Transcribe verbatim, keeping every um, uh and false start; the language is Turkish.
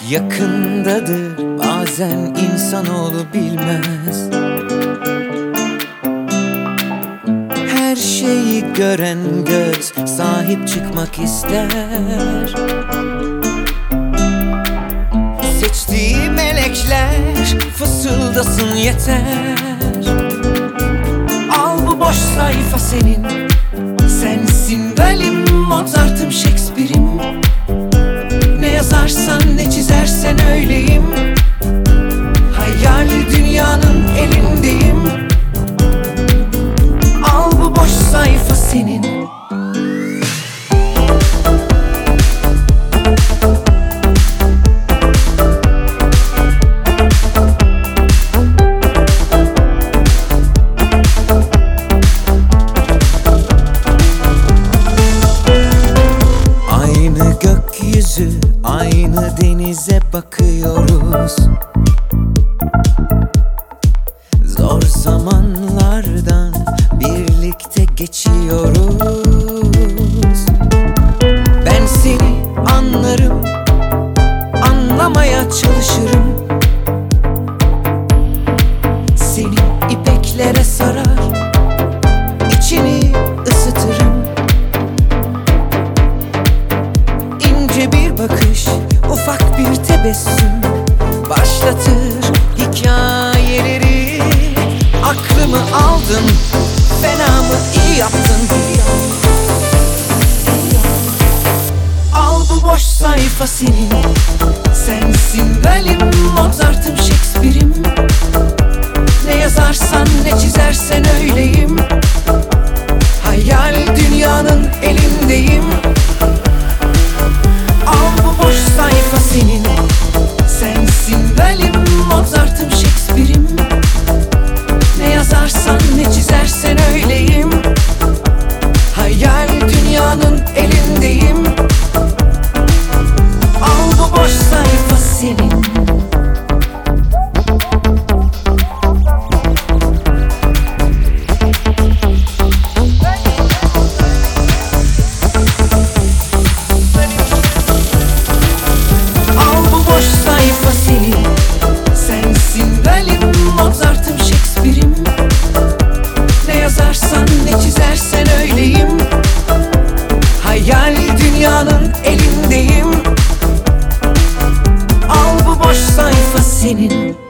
yakındadır, bazen insanoğlu bilmez. Her şeyi gören göz sahip çıkmak ister. Seçtiği melekler fısıldasın yeter. Al bu boş sayfa senin, sensin Dalim, Mozart'ım, Shakespeare'im. Ne yazarsan ne çizersen öyleyim. Hayali dünyanın elindeyim. Al bu boş sayfa senin. Aynı gökyüzü, aynı denize bakıyoruz. Zor zamanlardan birlikte geçiyoruz. Ben seni anlarım, anlamaya çalışırım. Seni ipeklere sarar, içini ısıtırım. İnce bir bakış, ufak bir tebessüm başlatır hikayeleri. Aklımı aldın, fena mı iyi yaptın. Al bu boş sayfa senin, sensin Dalim, Mozart'ım, Shakespeare'im. Ne yazarsan ne çizersen öyleyim. Hayal dünyanın elindeyim. Al bu boş sayfa senin, sensin Dalim, Mozart'ım, Shakespeare'im. Ne yazarsan ne çizersen öyleyim. Hayal dünyanın elindeyim. Al bu boş sayfa senin. Al bu boş sayfa senin, sensin Dalim, Mozart'ım, Shakespeare'im. Ne yazarsan ne çizersen öyleyim. Hayal dünyanın elindeyim. Al bu boş sayfa senin.